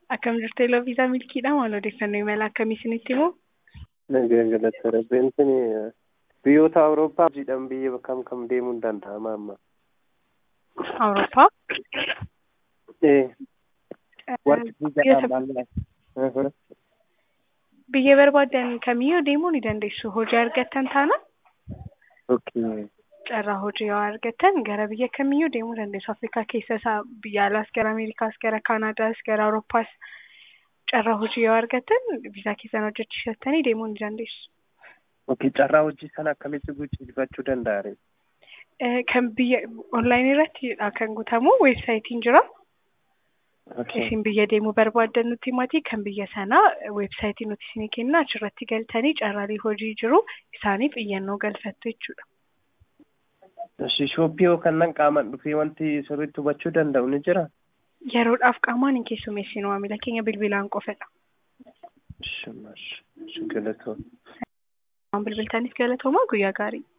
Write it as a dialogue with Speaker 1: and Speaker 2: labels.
Speaker 1: Akkam jirtu Eloo Viisaa Milkiidha. Maal odeeffannoo imala akkamii isinitti himu?
Speaker 2: Nagaan galateera. Beentini biyyoota Awurooppaa jedhan biyya kam deemuun danda'ama amma?
Speaker 1: Awurooppaa?
Speaker 2: Warri biyya maal?
Speaker 1: Biyya barbaadan kamiyyuu deemuu ni dandeessu. Hojii argattan taana
Speaker 2: Okay.
Speaker 1: carraa hojii yoo argattan gara biyya kamiyyuu deemuu dandeessu. Afrikaa keessaa biyya alaas gara Ameerikaas gara Kaanaadaas gara Awurooppaas carraa hojii yoo argattan viizaa keessan hojjechiisattanii deemuu ni dandeessu.
Speaker 2: Okay, carraa hojii sana akkamitti guuttachuu danda'a?
Speaker 1: Kan biyya onlaayinii irrattidha kan guutamu. Weebsaayitiin jira.
Speaker 2: Okay.
Speaker 1: Isin biyya deemuu barbaaddan nutti himaatii kan biyya sanaa weebsaayitii nuti isinii kenna achirratti galtanii carraalee hojii jiru isaaniif iyyannoo galfattu jechuudha.
Speaker 2: Shooppii yookaan nan qaamaan dhufee wanti sirriitti hubachuu danda'u ni jira?
Speaker 1: Yeroodhaaf qaamaan hin keessummeessinu maamila keenya bilbilaan qofadha.
Speaker 2: Shimash. Galatoon.
Speaker 1: Waan bilbiltaniif galatoomaa guyyaa gaarii.